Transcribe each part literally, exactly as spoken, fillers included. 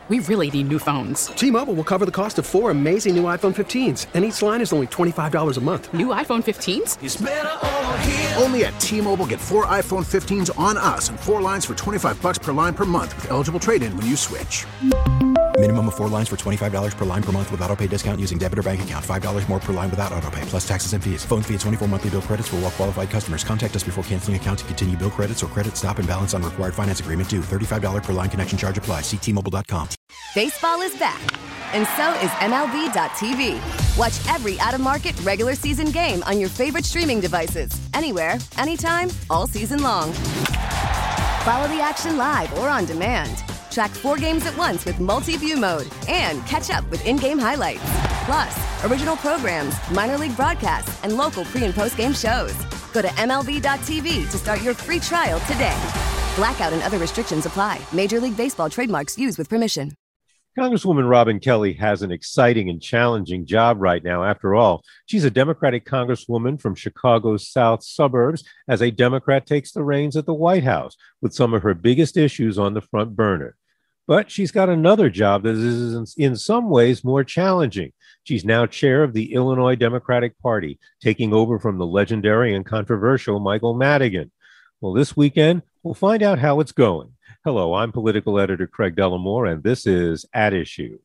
We really need new phones. T-Mobile will cover the cost of four amazing new iPhone fifteens, and each line is only twenty-five dollars a month. New iPhone fifteens? It's better over here. Only at T-Mobile, get four iPhone fifteens on us and four lines for twenty-five bucks per line per month with eligible trade-in when you switch. Minimum of four lines for twenty-five dollars per line per month with autopay discount using debit or bank account. five dollars more per line without autopay, plus taxes and fees. Phone fee at twenty-four monthly bill credits for well-qualified customers. Contact us before canceling account to continue bill credits or credit stop and balance on required finance agreement due. thirty-five dollars per line connection charge applies. See T Mobile dot com. Baseball is back, and so is M L B dot T V. Watch every out-of-market regular season game on your favorite streaming devices. Anywhere, anytime, all season long. Follow the action live or on demand. Track four games at once with multi-view mode and catch up with in-game highlights. Plus, original programs, minor league broadcasts, and local pre- and post-game shows. Go to M L B dot T V to start your free trial today. Blackout and other restrictions apply. Major League Baseball trademarks used with permission. Congresswoman Robin Kelly has an exciting and challenging job right now. After all, she's a Democratic congresswoman from Chicago's south suburbs as a Democrat takes the reins at the White House with some of her biggest issues on the front burner. But she's got another job that is in some ways more challenging. She's now chair of the Illinois Democratic Party, taking over from the legendary and controversial Michael Madigan. Well, this weekend, we'll find out how it's going. Hello, I'm political editor Craig Dellamore, and this is At Issue.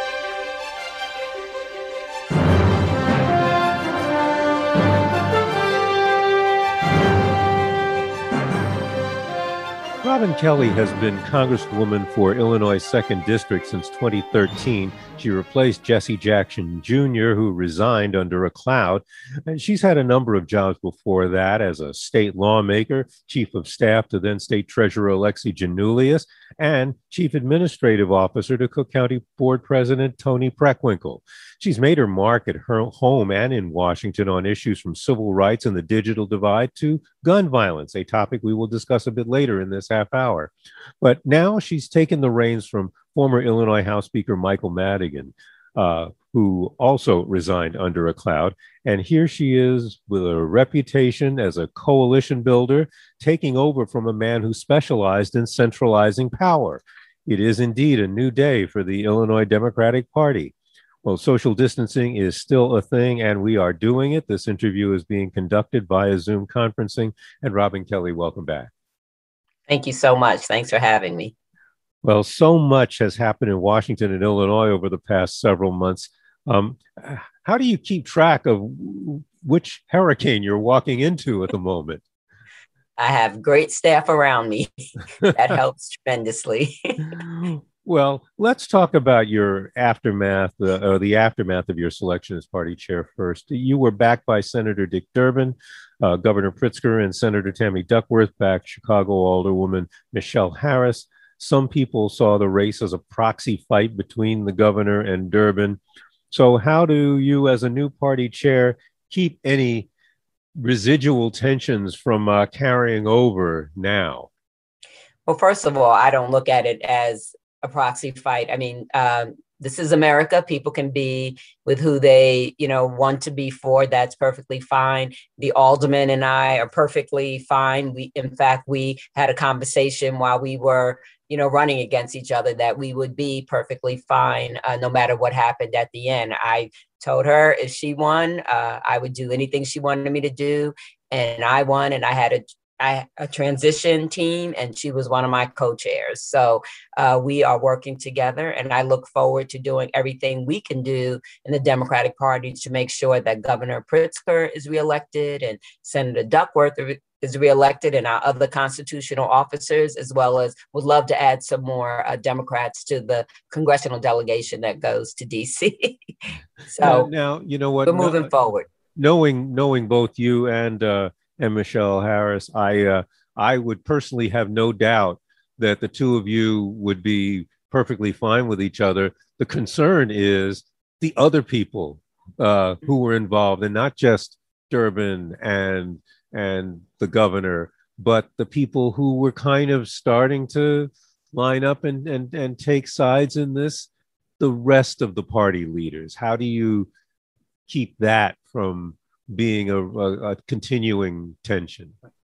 Robin Kelly has been Congresswoman for Illinois' second District since twenty thirteen. She replaced Jesse Jackson Junior, who resigned under a cloud. And she's had a number of jobs before that as a state lawmaker, chief of staff to then State Treasurer Alexi Janulius, and chief administrative officer to Cook County Board President Tony Preckwinkle. She's made her mark at her home and in Washington on issues from civil rights and the digital divide to gun violence, a topic we will discuss a bit later in this half hour. But now she's taken the reins from former Illinois House Speaker Michael Madigan, uh, who also resigned under a cloud. And here she is with a reputation as a coalition builder, taking over from a man who specialized in centralizing power. It is indeed a new day for the Illinois Democratic Party. Well, social distancing is still a thing, and we are doing it. This interview is being conducted via Zoom conferencing. And Robin Kelly, welcome back. Thank you so much. Thanks for having me. Well, so much has happened in Washington and Illinois over the past several months. Um, how do you keep track of which hurricane you're walking into at the moment? I have great staff around me. That helps tremendously. Well, let's talk about your aftermath, uh, or the aftermath of your selection as party chair first. You were backed by Senator Dick Durbin, uh, Governor Pritzker, and Senator Tammy Duckworth backed Chicago Alderwoman Michelle Harris. Some people saw the race as a proxy fight between the governor and Durbin. So how do you, as a new party chair, keep any residual tensions from uh, carrying over now? Well, first of all, I don't look at it as a proxy fight. I mean, um, this is America. People can be with who they, you know, want to be for. That's perfectly fine. The alderman and I are perfectly fine. We, in fact, we had a conversation while we were, you know, running against each other that we would be perfectly fine uh, no matter what happened at the end. I told her if she won, uh, I would do anything she wanted me to do. And I won, and I had a I, a transition team, and she was one of my co-chairs. So uh, we are working together, and I look forward to doing everything we can do in the Democratic Party to make sure that Governor Pritzker is reelected and Senator Duckworth is reelected, and our other constitutional officers, as well as would love to add some more uh, Democrats to the congressional delegation that goes to D C. So now, now, you know what? We're moving no, forward. Knowing knowing both you and uh, and Michelle Harris, I uh, I would personally have no doubt that the two of you would be perfectly fine with each other. The concern is the other people uh, who were involved, and not just Durbin and and the governor, but the people who were kind of starting to line up and and and take sides in this. The rest of the party leaders. How do you keep that from being a, a, a continuing tension?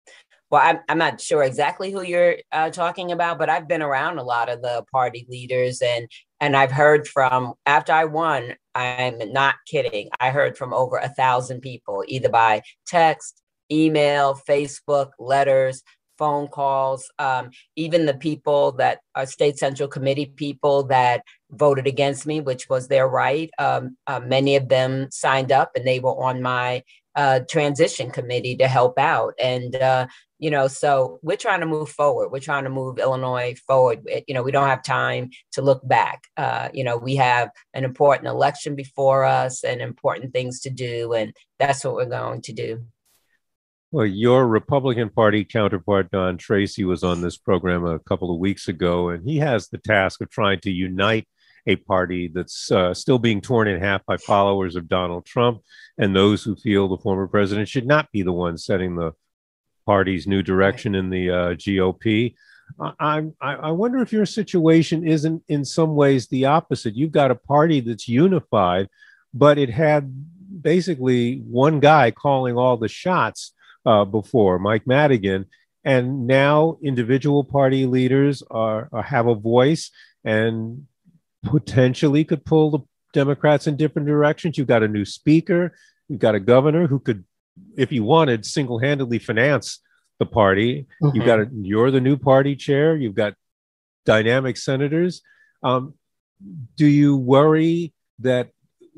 Well, I'm, I'm not sure exactly who you're uh, talking about, but I've been around a lot of the party leaders, and and I've heard from, after I won, I'm not kidding, I heard from over a thousand people, either by text, email, Facebook, letters, phone calls, um, even the people that are state central committee people that voted against me, which was their right. Um, uh, many of them signed up and they were on my uh, transition committee to help out. And, uh, you know, so we're trying to move forward. We're trying to move Illinois forward. It, you know, we don't have time to look back. Uh, you know, we have an important election before us and important things to do. And that's what we're going to do. Well, your Republican Party counterpart, Don Tracy, was on this program a couple of weeks ago, and he has the task of trying to unite a party that's uh, still being torn in half by followers of Donald Trump and those who feel the former president should not be the one setting the party's new direction in the uh, G O P. I, I, I wonder if your situation isn't in some ways the opposite. You've got a party that's unified, but it had basically one guy calling all the shots uh, before, Mike Madigan, and now individual party leaders are, are have a voice and potentially could pull the Democrats in different directions. You've got a new speaker, you've got a governor who could, if he wanted, single-handedly finance the party. Mm-hmm. You've got a, you're the new party chair. You've got dynamic senators. Um, do you worry that,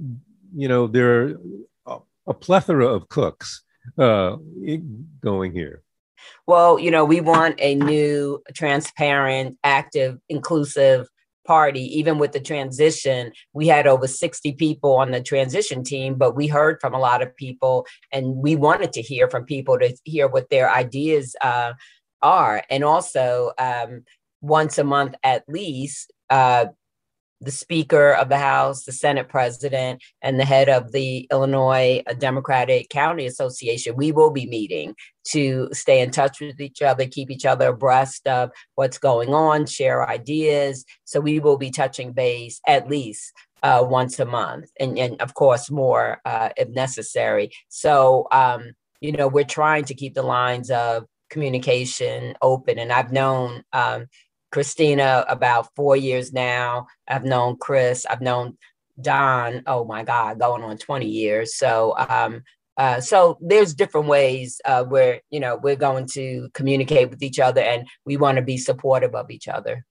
you know, there are a, a plethora of cooks uh, going here? Well, you know, we want a new, transparent, active, inclusive party. Even with the transition, we had over sixty people on the transition team, but we heard from a lot of people, and we wanted to hear from people to hear what their ideas uh, are. And also, um, once a month at least, uh, the Speaker of the House, the Senate President, and the head of the Illinois Democratic County Association, we will be meeting to stay in touch with each other, keep each other abreast of what's going on, share ideas. So we will be touching base at least uh, once a month, and, and of course more uh, if necessary. So, um, you know, we're trying to keep the lines of communication open. And I've known um, Christina about four years now. I've known Chris. I've known Don. Oh my God, going on twenty years. So, um, uh, so there's different ways uh, where you know we're going to communicate with each other, and we want to be supportive of each other.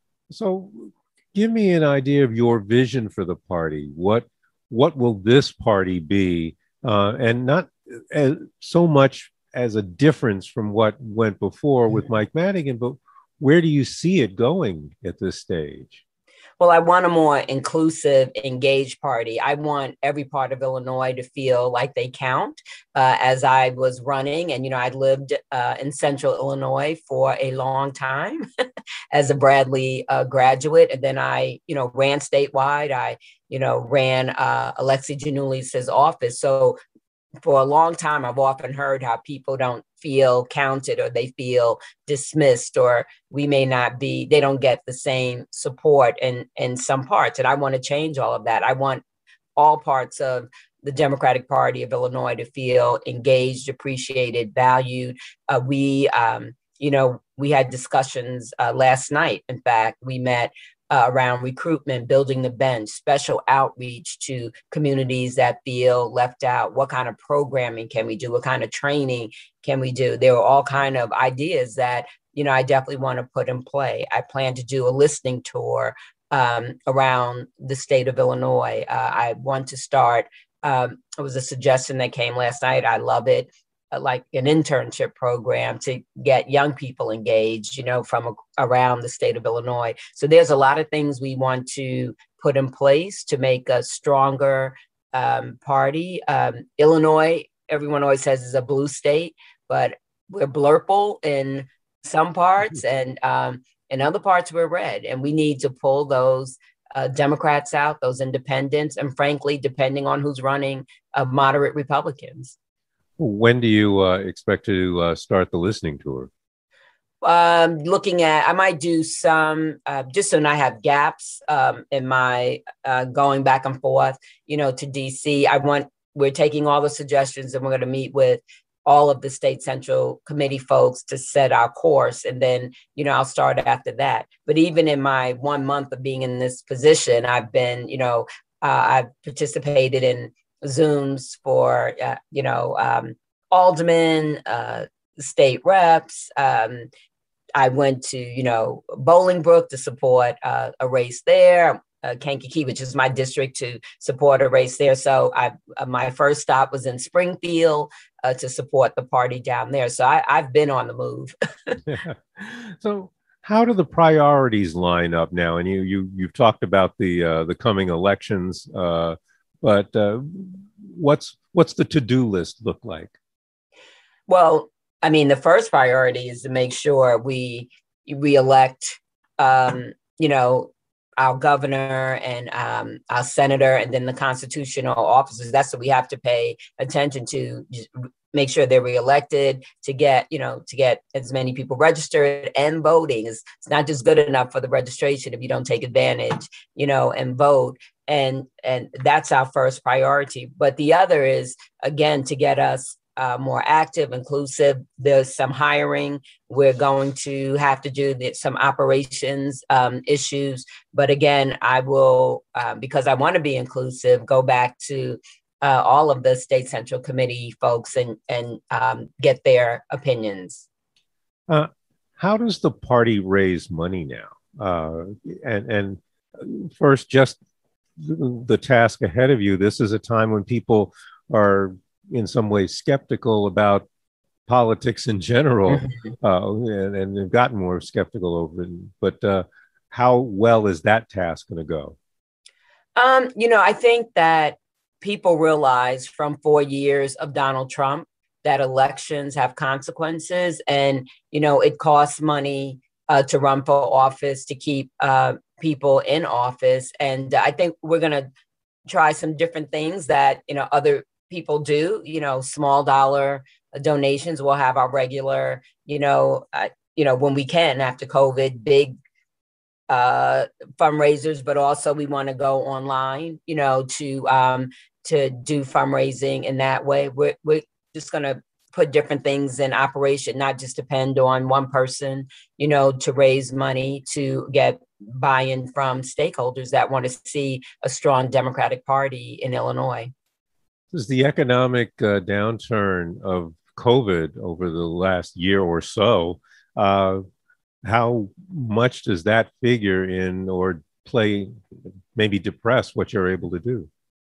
So, give me an idea of your vision for the party. What what will this party be, uh, and not as, so much as a difference from what went before with Mike Madigan, but where do you see it going at this stage? Well, I want a more inclusive, engaged party. I want every part of Illinois to feel like they count. Uh, as I was running, and, you know, I lived uh, in central Illinois for a long time as a Bradley uh, graduate. And then I, you know, ran statewide. I, you know, ran uh, Alexi Giannoulis' office. So for a long time, I've often heard how people don't feel counted, or they feel dismissed, or we may not be, they don't get the same support in, in some parts. And I want to change all of that. I want all parts of the Democratic Party of Illinois to feel engaged, appreciated, valued. Uh, we, um, you know, we had discussions uh, last night. In fact, we met Uh, around recruitment, building the bench, special outreach to communities that feel left out. What kind of programming can we do? What kind of training can we do? There are all kind of ideas that, you know, I definitely want to put in play. I plan to do a listening tour um, around the state of Illinois. Uh, I want to start, um, it was a suggestion that came last night. I love it. Like an internship program to get young people engaged, you know, from a, around the state of Illinois. So there's a lot of things we want to put in place to make a stronger um, party. Um, Illinois, everyone always says is a blue state, but we're blurple in some parts, and um, in other parts we're red. And we need to pull those uh, Democrats out, those independents, and frankly, depending on who's running, uh, moderate Republicans. When do you uh, expect to uh, start the listening tour? Um, looking at, I might do some, uh, just so I have gaps um, in my uh, going back and forth, you know, to D C. I want, we're taking all the suggestions, and we're going to meet with all of the state central committee folks to set our course. And then, you know, I'll start after that. But even in my one month of being in this position, I've been, you know, uh, I've participated in Zooms for, uh, you know, um, aldermen, uh, state reps. Um, I went to, you know, Bolingbrook to support uh, a race there, uh, Kankakee, which is my district, to support a race there. So I, uh, my first stop was in Springfield uh, to support the party down there. So I, I've been on the move. Yeah. So how do the priorities line up now? And you, you, you've talked about the uh, the coming elections, uh, but uh, what's what's the to-do list look like? Well, I mean, the first priority is to make sure we reelect, um, you know, our governor and um, our senator, and then the constitutional officers. That's what we have to pay attention to. Just make sure they're reelected, to get, you know, to get as many people registered and voting. It's, it's not just good enough for the registration if you don't take advantage, you know, and vote. And and that's our first priority. But the other is, again, to get us Uh, more active, inclusive. There's some hiring. We're going to have to do the, some operations um, issues. But again, I will, uh, because I want to be inclusive, go back to uh, all of the state central committee folks and, and um, get their opinions. Uh, how does the party raise money now? Uh, and, and first, just the task ahead of you. This is a time when people are in some ways skeptical about politics in general, uh, and, and they've gotten more skeptical over it. But uh, how well is that task going to go? Um, you know, I think that people realize from four years of Donald Trump that elections have consequences, and, you know, it costs money uh, to run for office, to keep uh, people in office. And I think we're going to try some different things that, you know, other people do, you know, small dollar donations. We'll have our regular, you know, uh, you know, when we can after COVID, big uh, fundraisers, but also we want to go online, you know, to um, to do fundraising in that way. We're, we're just going to put different things in operation, not just depend on one person, you know, to raise money, to get buy-in from stakeholders that want to see a strong Democratic Party in Illinois. Does the economic uh, downturn of COVID over the last year or so, uh, how much does that figure in or play, maybe depress what you're able to do?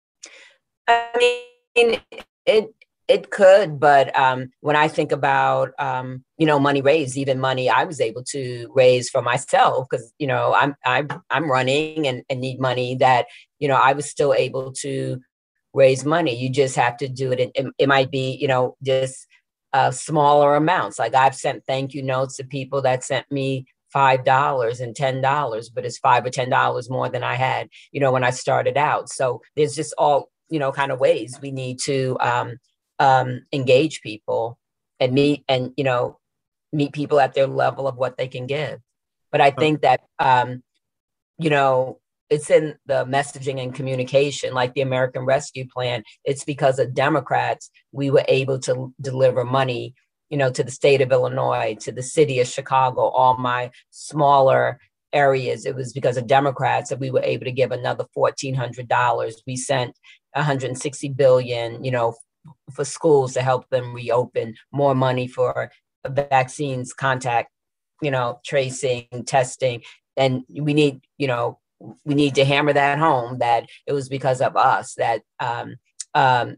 I mean, it it could, but um, when I think about, um, you know, money raised, even money I was able to raise for myself, because, you know, I'm, I'm, I'm running and, and need money, that, you know, I was still able to raise money. You just have to do it. It, it might be, you know, just uh, smaller amounts. Like I've sent thank you notes to people that sent me five dollars and ten dollars, but it's five or ten dollars more than I had, you know, when I started out. So there's just all, you know, kind of ways we need to um, um, engage people and meet and, you know, meet people at their level of what they can give. But I think that, um, you know, it's in the messaging and communication, like the American Rescue Plan. It's because of Democrats we were able to deliver money, you know, to the state of Illinois, to the city of Chicago, all my smaller areas. It was because of Democrats that we were able to give another fourteen hundred dollars. We sent one hundred sixty billion dollars, you know, for schools to help them reopen, more money for vaccines, contact, you know, tracing, testing. And we need, you know, we need to hammer that home, that it was because of us that um, um,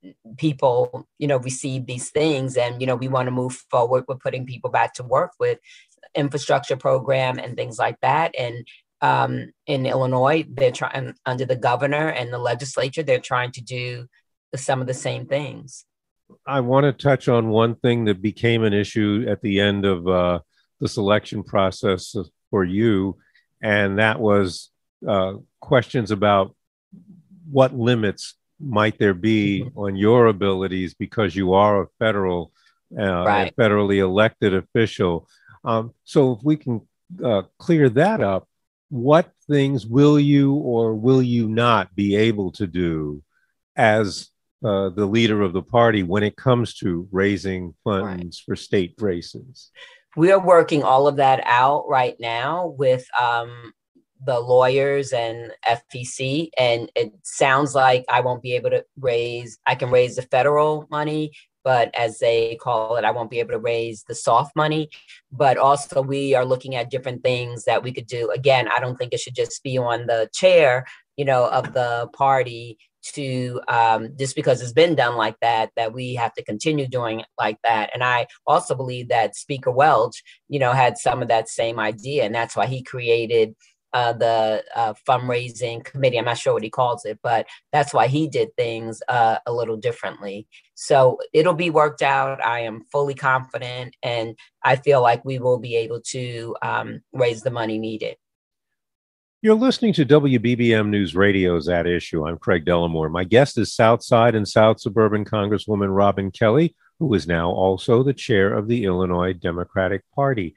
people, you know, receive these things. And, you know, we want to move forward with putting people back to work with infrastructure program and things like that. And um, in Illinois, they're trying, under the governor and the legislature, they're trying to do some of the same things. I want to touch on one thing that became an issue at the end of uh, the selection process for you. And that was uh, questions about what limits might there be mm-hmm. on your abilities because you are a federal, uh, right. a federally elected official. Um, so if we can uh, clear that up, what things will you or will you not be able to do as uh, the leader of the party when it comes to raising funds right. for state races? We are working all of that out right now with um, the lawyers and F E C. And it sounds like I won't be able to raise, I can raise the federal money, but as they call it, I won't be able to raise the soft money. But also we are looking at different things that we could do. Again, I don't think it should just be on the chair, you know, of the party to um, just because it's been done like that, that we have to continue doing it like that. And I also believe that Speaker Welch, you know, had some of that same idea. And that's why he created uh, the uh, fundraising committee. I'm not sure what he calls it, but that's why he did things uh, a little differently. So it'll be worked out. I am fully confident. And I feel like we will be able to um, raise the money needed. You're listening to W B B M News Radio's At Issue. I'm Craig Dellamore. My guest is Southside and South Suburban Congresswoman Robin Kelly, who is now also the chair of the Illinois Democratic Party.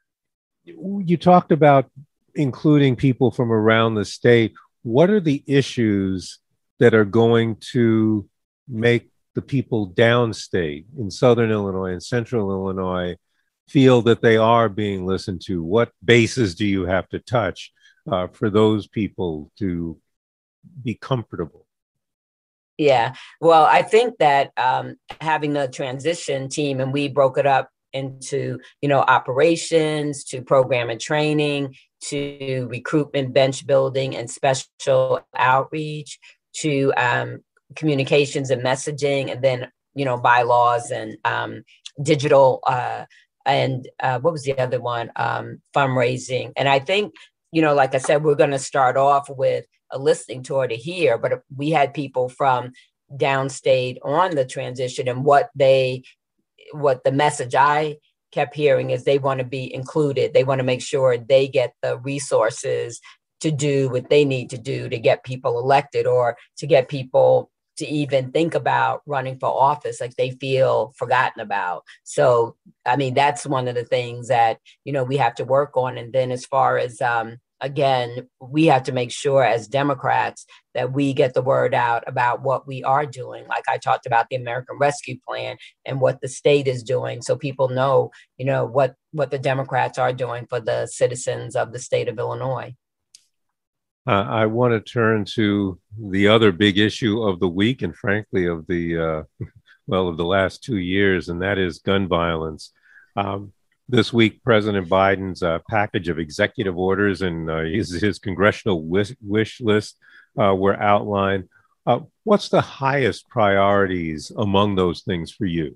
You talked about including people from around the state. What are the issues that are going to make the people downstate in Southern Illinois and Central Illinois feel that they are being listened to? What bases do you have to touch Uh, for those people to be comfortable? Yeah, well, I think that um, having the transition team, and we broke it up into, you know, operations, to program and training, to recruitment, bench building, and special outreach, to um, communications and messaging, and then, you know, bylaws and um, digital, uh, and uh, what was the other one? Um, fundraising. And I think, you know, like I said, we're going to start off with a listening tour to hear, but we had people from downstate on the transition, and what they, what the message I kept hearing is they want to be included. They want to make sure they get the resources to do what they need to do to get people elected, or to get people to even think about running for office, like they feel forgotten about. So, I mean, that's one of the things that, you know, we have to work on. And then as far as, um, again, we have to make sure as Democrats that we get the word out about what we are doing. Like I talked about the American Rescue Plan and what the state is doing, so people know, you know, what, what the Democrats are doing for the citizens of the state of Illinois. Uh, I want to turn to the other big issue of the week, and frankly of the, uh, well, of the last two years, and that is gun violence. Um, this week, President Biden's uh, package of executive orders and uh, his, his congressional wish, wish list uh, were outlined. Uh, what's the highest priorities among those things for you?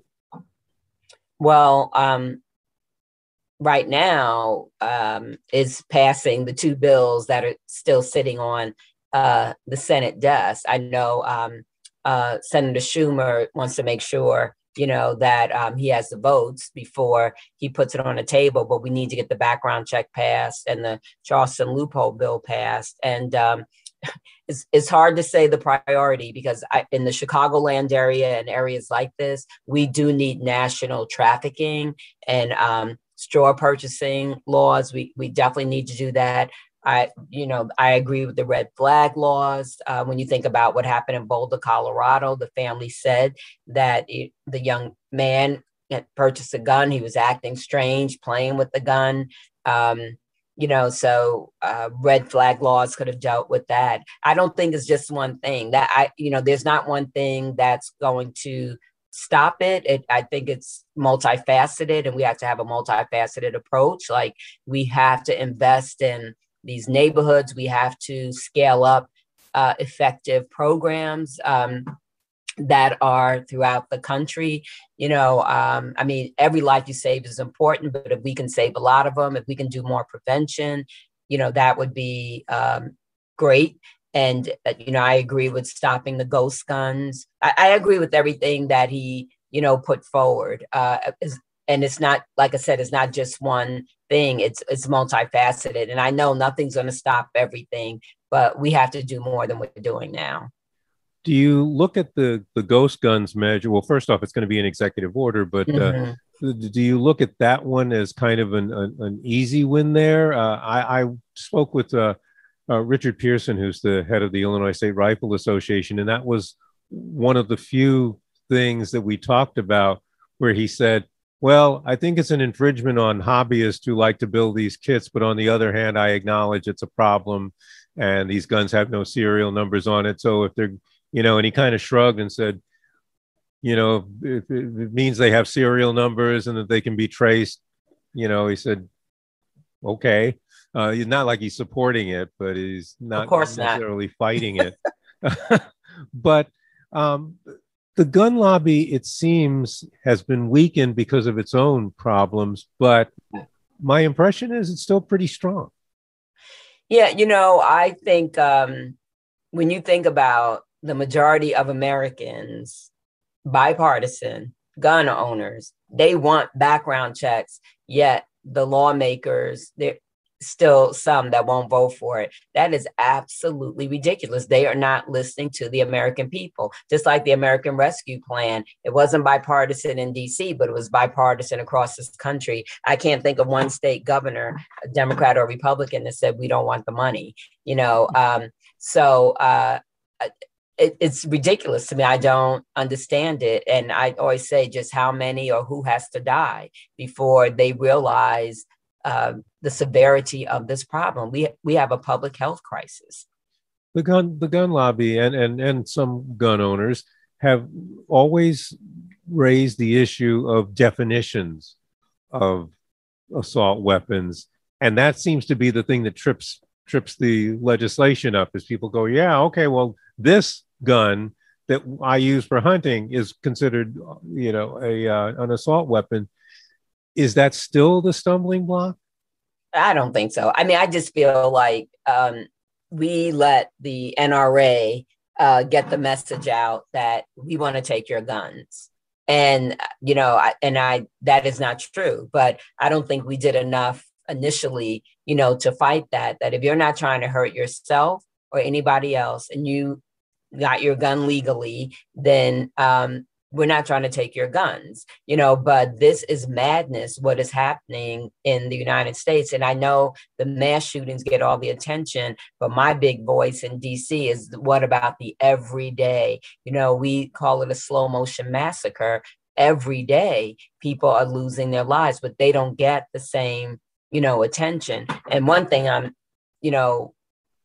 Well, um, right now um, is passing the two bills that are still sitting on uh, the Senate desk. I know um, uh, Senator Schumer wants to make sure, you know, that um, he has the votes before he puts it on the table, but we need to get the background check passed and the Charleston loophole bill passed. And um, it's, it's hard to say the priority, because I, in the Chicagoland area and areas like this, we do need national trafficking and um, straw purchasing laws. We we definitely need to do that. I, you know, I agree with the red flag laws. Uh, when you think about what happened in Boulder, Colorado, the family said that it, the young man had purchased a gun. He was acting strange, playing with the gun. Um, you know, so uh, red flag laws could have dealt with that. I don't think it's just one thing that I, you know, there's not one thing that's going to stop it. it. I think it's multifaceted, and we have to have a multifaceted approach. Like, we have to invest in these neighborhoods. We have to scale up uh, effective programs um, that are throughout the country. You know, um, I mean, every life you save is important, but if we can save a lot of them, if we can do more prevention, you know, that would be um, great. And, uh, you know, I agree with stopping the ghost guns. I, I agree with everything that he, you know, put forward. Uh, is, and it's not, like I said, it's not just one thing. It's it's multifaceted. And I know nothing's going to stop everything, but we have to do more than we're doing now. Do you look at the, the ghost guns measure? Well, first off, it's going to be an executive order, but mm-hmm. uh, do you look at that one as kind of an, an, an easy win there? Uh, I, I spoke with uh, uh, Richard Pearson, who's the head of the Illinois State Rifle Association, and that was one of the few things that we talked about where he said, well, I think it's an infringement on hobbyists who like to build these kits, but on the other hand, I acknowledge it's a problem and these guns have no serial numbers on it. So if they're, you know, and he kind of shrugged and said, you know, if it means they have serial numbers and that they can be traced, you know, he said, okay. Uh, he's not like he's supporting it, but he's not of course necessarily not. fighting it. But um, the gun lobby, it seems, has been weakened because of its own problems. But my impression is it's still pretty strong. Yeah, you know, I think um, when you think about the majority of Americans, bipartisan gun owners, they want background checks, yet the lawmakers, they're still some that won't vote for it. That is absolutely ridiculous. They are not listening to the American people. Just like the American Rescue Plan, it wasn't bipartisan in D C, but it was bipartisan across this country. I can't think of one state governor, a Democrat or Republican, that said we don't want the money. You know, um, so uh, it, it's ridiculous to me. I don't understand it, and I always say just how many or who has to die before they realize Uh, the severity of this problem. We we have a public health crisis. The gun the gun lobby and and and some gun owners have always raised the issue of definitions of assault weapons, and that seems to be the thing that trips trips the legislation up. Is people go, yeah, okay, well, this gun that I use for hunting is considered, you know, a uh, an assault weapon. Is that still the stumbling block? I don't think so. I mean, I just feel like um, we let the N R A uh, get the message out that we want to take your guns. And, you know, I, and I, that is not true, but I don't think we did enough initially, you know, to fight that, that if you're not trying to hurt yourself or anybody else and you got your gun legally, then um, we're not trying to take your guns, you know, but this is madness, what is happening in the United States. And I know the mass shootings get all the attention, but my big voice in D C is what about the everyday? You know, we call it a slow motion massacre. Every day people are losing their lives, but they don't get the same, you know, attention. And one thing I'm, you know,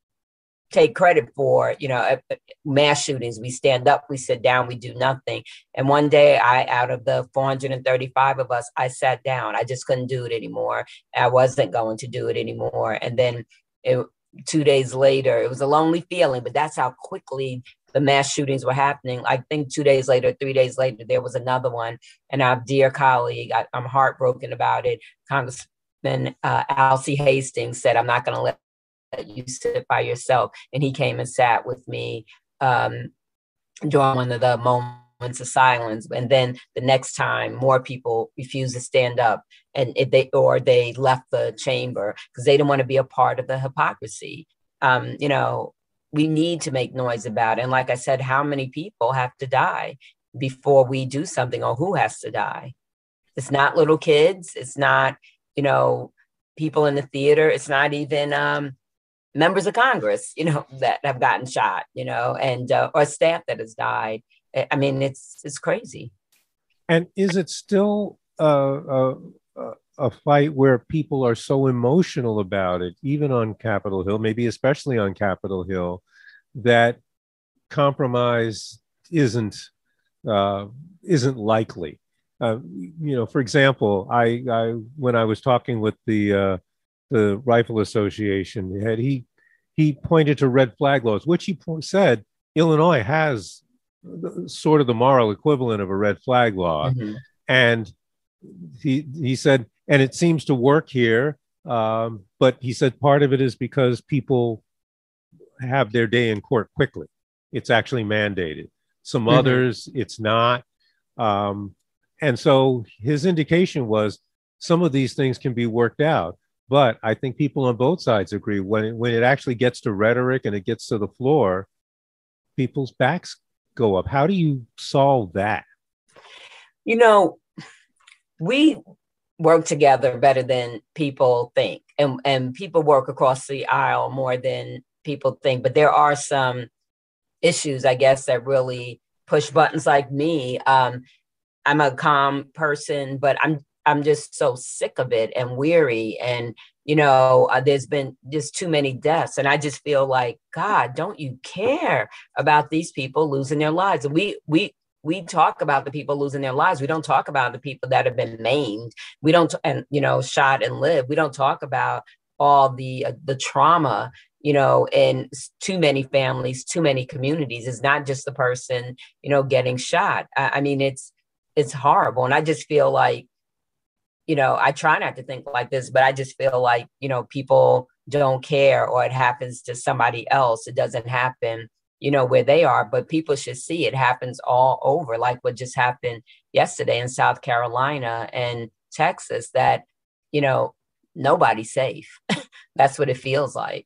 take credit for, you know, mass shootings. We stand up, we sit down, we do nothing. And one day I, out of the four hundred thirty-five of us, I sat down. I just couldn't do it anymore. I wasn't going to do it anymore. And then it, two days later, it was a lonely feeling, but that's how quickly the mass shootings were happening. I think two days later, three days later, there was another one. And our dear colleague, I, I'm heartbroken about it, Congressman uh, Alcee Hastings said, I'm not going to let you sit by yourself. And he came and sat with me um, during one of the moments of silence. And then the next time, more people refused to stand up, and if they or they left the chamber because they didn't want to be a part of the hypocrisy. Um, you know, we need to make noise about it. And like I said, how many people have to die before we do something, or who has to die? It's not little kids. It's not, you know, people in the theater. It's not even um, members of Congress, you know, that have gotten shot, you know, and uh, or staff that has died. I mean, it's it's crazy. And is it still uh, a, a fight where people are so emotional about it, even on Capitol Hill, maybe especially on Capitol Hill, that compromise isn't uh, isn't likely? Uh, you know, for example, I, I when I was talking with the uh, the Rifle Association, had he he pointed to red flag laws, which he po- said Illinois has sort of the moral equivalent of a red flag law, mm-hmm. and he he said, and it seems to work here, um, but he said part of it is because people have their day in court quickly. It's actually mandated. Some mm-hmm. others, it's not. Um, and so his indication was some of these things can be worked out. But I think people on both sides agree when it, when it actually gets to rhetoric and it gets to the floor, people's backs go up. How do you solve that? You know, we work together better than people think, and, and people work across the aisle more than people think. But there are some issues, I guess, that really push buttons like me. Um, I'm a calm person, but I'm I'm just so sick of it and weary. And, you know, uh, there's been just too many deaths. And I just feel like, God, don't you care about these people losing their lives? And we we we talk about the people losing their lives. We don't talk about the people that have been maimed. We don't, and, you know, shot and live. We don't talk about all the uh, the trauma, you know, in too many families, too many communities. It's not just the person, you know, getting shot. I, I mean, it's it's horrible. And I just feel like, you know, I try not to think like this, but I just feel like, you know, people don't care, or it happens to somebody else. It doesn't happen, you know, where they are, but people should see it happens all over, like what just happened yesterday in South Carolina and Texas, that, you know, nobody's safe. That's what it feels like.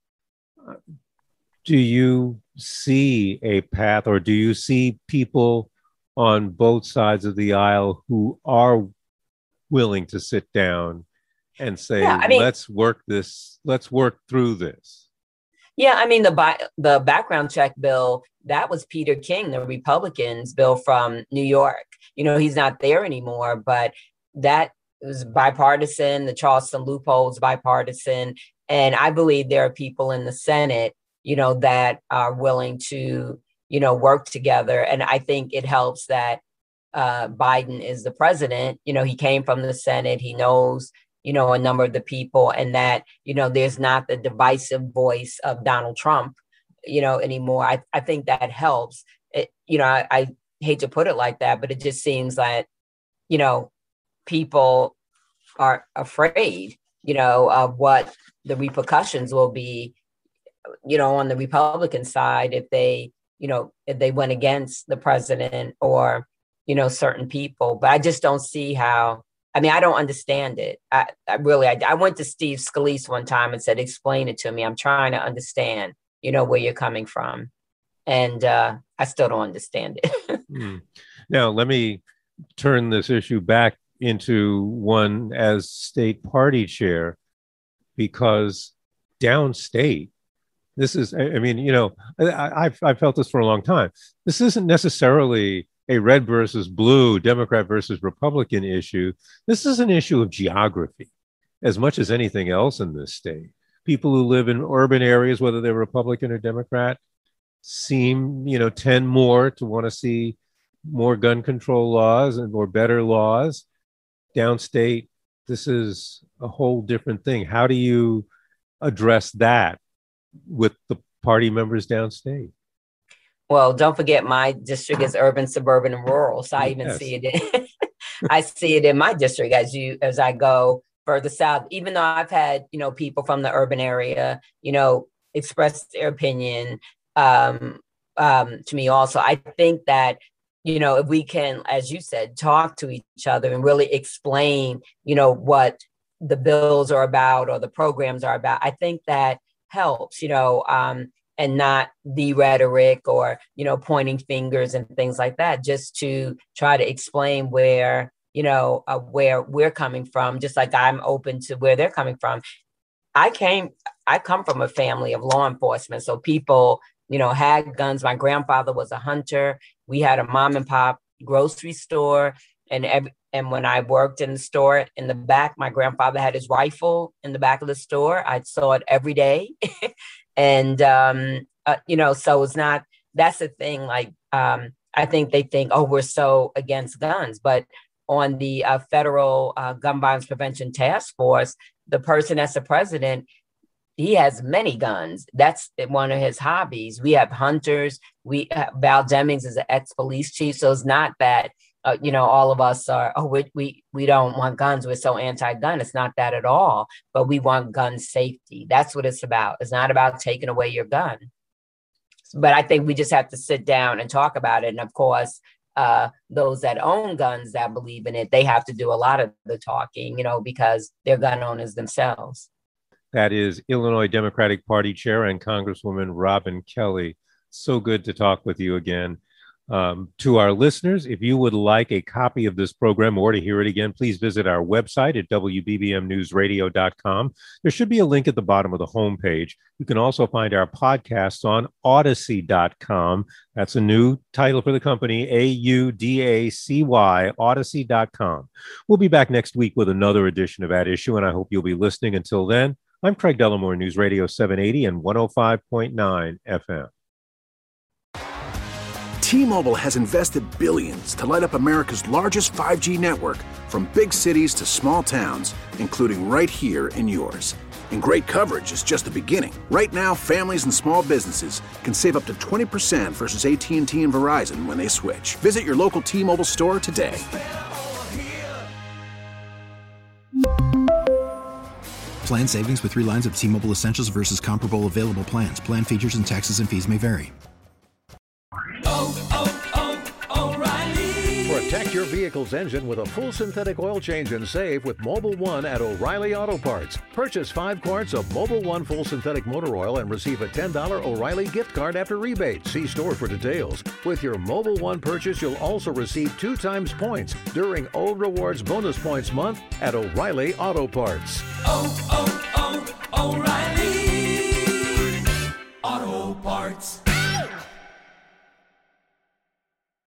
Do you see a path, or do you see people on both sides of the aisle who are willing to sit down and say, yeah, I mean, let's work this, let's work through this? Yeah, I mean, the bi- the background check bill, that was Peter King, the Republicans' bill from New York. You know, he's not there anymore, but that was bipartisan. The Charleston loophole's bipartisan. And I believe there are people in the Senate, you know, that are willing to, you know, work together. And I think it helps that uh, Biden is the president. You know, he came from the Senate. He knows, you know, a number of the people, and that, you know, there's not the divisive voice of Donald Trump, you know, anymore. I, I think that helps. It, you know, I, I hate to put it like that, but it just seems that, you know, people are afraid, you know, of what the repercussions will be, you know, on the Republican side if they, you know, if they went against the president or, you know, certain people. But I just don't see how. I mean, I don't understand it. I, I really, I, I went to Steve Scalise one time and said, explain it to me. I'm trying to understand, you know, where you're coming from. And uh, I still don't understand it. mm. Now, let me turn this issue back into one as state party chair, because downstate, this is, I, I mean, you know, I, I've, I've felt this for a long time. This isn't necessarily a red versus blue, Democrat versus Republican issue. This is an issue of geography as much as anything else in this state. People who live in urban areas, whether they're Republican or Democrat, seem, you know, tend more to want to see more gun control laws and more better laws. Downstate, this is a whole different thing. How do you address that with the party members downstate? Well, don't forget my district is urban, suburban, and rural. So I even yes. see it in, I see it in my district as you as I go further south, even though I've had, you know, people from the urban area, you know, express their opinion um, um, to me also. I think that, you know, if we can, as you said, talk to each other and really explain, you know, what the bills are about or the programs are about, I think that helps, you know, um, and not the rhetoric or, you know, pointing fingers and things like that, just to try to explain where, you know, uh, where we're coming from, just like I'm open to where they're coming from. I came, I come from a family of law enforcement. So people, you know, had guns. My grandfather was a hunter. We had a mom and pop grocery store. And every, and when I worked in the store in the back, my grandfather had his rifle in the back of the store. I saw it every day. And, um, uh, you know, so it's not, that's the thing. Like, um, I think they think, oh, we're so against guns. But on the uh, federal uh, gun violence prevention task force, the person that's the president, he has many guns. That's one of his hobbies. We have hunters. We uh, Val Demings is an ex-police chief. So it's not that, uh, you know, all of us are, oh, we, we, we don't want guns. We're so anti-gun. It's not that at all. But we want gun safety. That's what it's about. It's not about taking away your gun. But I think we just have to sit down and talk about it. And of course, uh, those that own guns that believe in it, they have to do a lot of the talking, you know, because they're gun owners themselves. That is Illinois Democratic Party Chair and Congresswoman Robin Kelly. So good to talk with you again. Um, to our listeners, if you would like a copy of this program or to hear it again, please visit our website at w b b m news radio dot com. There should be a link at the bottom of the homepage. You can also find our podcasts on audacy dot com. That's a new title for the company, A U D A C Y, audacy dot com. We'll be back next week with another edition of At Issue, and I hope you'll be listening. Until then, I'm Craig Dellamore, News Radio seven eighty and one oh five point nine F M. T-Mobile has invested billions to light up America's largest five G network, from big cities to small towns, including right here in yours. And great coverage is just the beginning. Right now, families and small businesses can save up to twenty percent versus A T and T and Verizon when they switch. Visit your local T-Mobile store today. Plan savings with three lines of T-Mobile Essentials versus comparable available plans. Plan features and taxes and fees may vary. Oh, oh, oh, O'Reilly. Protect your vehicle's engine with a full synthetic oil change and save with Mobil one at O'Reilly Auto Parts. Purchase five quarts of Mobil one full synthetic motor oil and receive a ten dollars O'Reilly gift card after rebate. See store for details. With your Mobil one purchase, you'll also receive two times points during O Rewards Bonus Points Month at O'Reilly Auto Parts. Oh, oh, oh, O'Reilly.